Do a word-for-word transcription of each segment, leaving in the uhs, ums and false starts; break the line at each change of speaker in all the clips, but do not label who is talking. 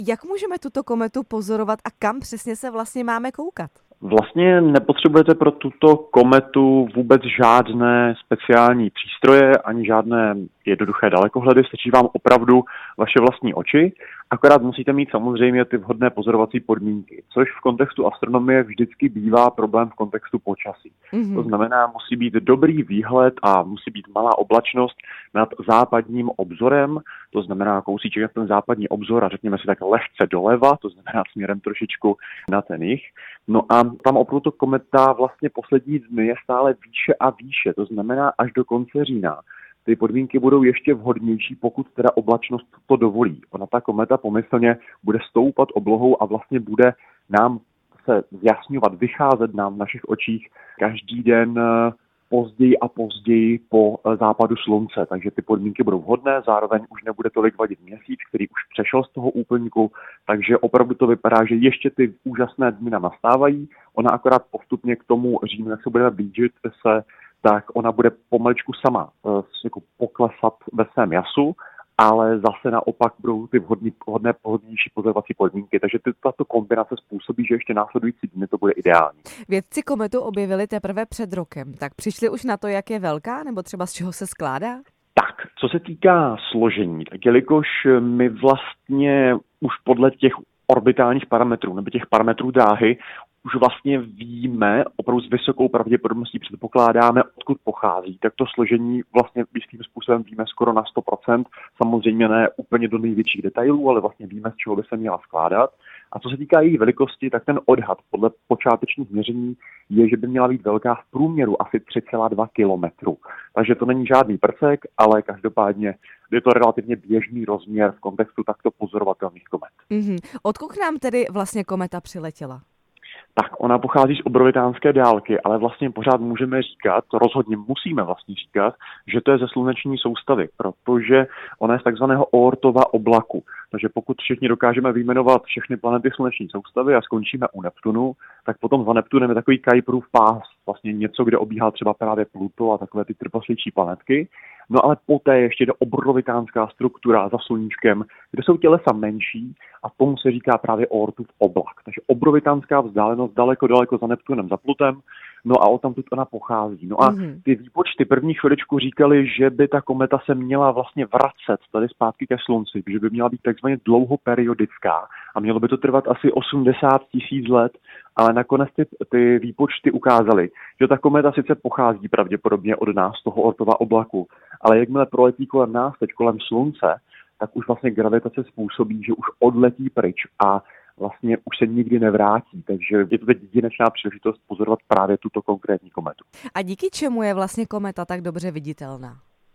Jak můžeme tuto kometu pozorovat a kam přesně se vlastně máme koukat?
Vlastně nepotřebujete pro tuto kometu vůbec žádné speciální přístroje, ani žádné jednoduché dalekohledy, stačí vám opravdu vaše vlastní oči, akorát musíte mít samozřejmě ty vhodné pozorovací podmínky, což v kontextu astronomie vždycky bývá problém v kontextu počasí. Mm-hmm. To znamená, musí být dobrý výhled a musí být malá oblačnost nad západním obzorem, to znamená kousíček na ten západní obzor a řekněme si tak lehce doleva, to znamená směrem trošičku na ten jih. No a tam opravdu to kometa vlastně poslední dny je stále výše a výše, to znamená až do konce října. Ty podmínky budou ještě vhodnější, pokud teda oblačnost to dovolí. Ona ta kometa pomyslně bude stoupat oblohou a vlastně bude nám se zjasňovat, vycházet nám v našich očích každý den později a později po západu slunce. Takže ty podmínky budou vhodné, zároveň už nebude tolik vadit měsíc, který už přešel z toho úplňku, takže opravdu to vypadá, že ještě ty úžasné dny nám nastávají. Ona akorát postupně k tomu říjnu, jak se budeme blížit, se tak ona bude pomaličku sama uh, jako poklesat ve svém jasu, ale zase naopak budou ty vhodný, vhodné pohodlnější pozorovací podmínky. Takže ty, tato kombinace způsobí, že ještě následující dny to bude ideální.
Vědci kometu objevili teprve před rokem. Tak přišli už na to, jak je velká, nebo třeba z čeho se skládá?
Tak, co se týká složení, tak jelikož my vlastně už podle těch orbitálních parametrů nebo těch parametrů dráhy už vlastně víme, opravdu s vysokou pravděpodobností předpokládáme, odkud pochází, tak to složení vlastně jistým způsobem víme skoro na sto procent, samozřejmě ne úplně do největších detailů, ale vlastně víme, z čeho by se měla skládat. A co se týká její velikosti, tak ten odhad podle počátečních měření je, že by měla být velká v průměru asi tři celá dva kilometru. Takže to není žádný prcek, ale každopádně je to relativně běžný rozměr v kontextu takto pozorovatelných komet.
Mm-hmm. Odkud nám tedy vlastně kometa přiletěla?
Tak ona pochází z obrovitánské dálky, ale vlastně pořád můžeme říkat, rozhodně musíme vlastně říkat, že to je ze sluneční soustavy, protože ona je z takzvaného Oortova oblaku. Takže pokud všichni dokážeme vyjmenovat všechny planety sluneční soustavy a skončíme u Neptunu, tak potom za Neptunem je takový Kuiperův pás, vlastně něco, kde obíhá třeba právě Pluto a takové ty trpaslejší planetky. No ale poté ještě jde obrovitánská struktura za sluníčkem, kde jsou tělesa menší a tomu se říká právě Oortův oblak. Takže obrovitánská vzdálenost daleko, daleko za Neptunem, za Plutem, no a odtamtud ona pochází. No a ty výpočty první chviličku říkali, že by ta kometa se měla vlastně vracet tady zpátky ke Slunci, že by měla být takzvaně dlouhoperiodická a mělo by to trvat asi osmdesát tisíc let, ale nakonec ty, ty výpočty ukázaly, že ta kometa sice pochází pravděpodobně od nás, z toho Oortova oblaku, ale jakmile proletí kolem nás, teď kolem Slunce, tak už vlastně gravitace způsobí, že už odletí pryč a vlastně už se nikdy nevrátí. Takže je to teď jedinečná příležitost pozorovat právě tuto konkrétní kometu.
A díky čemu je vlastně kometa tak dobře viditelná?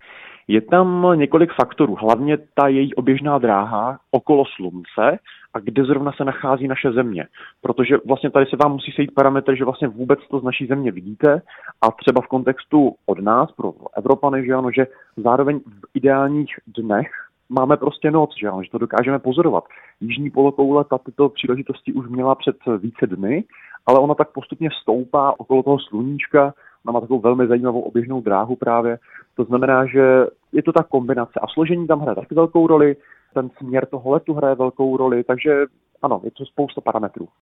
Je tam několik faktorů, hlavně ta její oběžná dráha okolo Slunce a kde zrovna se nachází naše Země. Protože vlastně tady se vám musí sejít parametr, že vlastně vůbec to z naší Země vidíte a třeba v kontextu od nás, pro Evropany, že ano, že zároveň v ideálních dnech máme prostě noc, že ano, že to dokážeme pozorovat. Jižní polokoule ta tyto příležitosti už měla před více dny, ale ona tak postupně stoupá okolo toho sluníčka. Ona má takovou velmi zajímavou oběžnou dráhu právě. To znamená, že je to ta kombinace. A složení tam hraje taky velkou roli, ten směr toho letu hraje velkou roli, takže ano, je to spousta parametrů.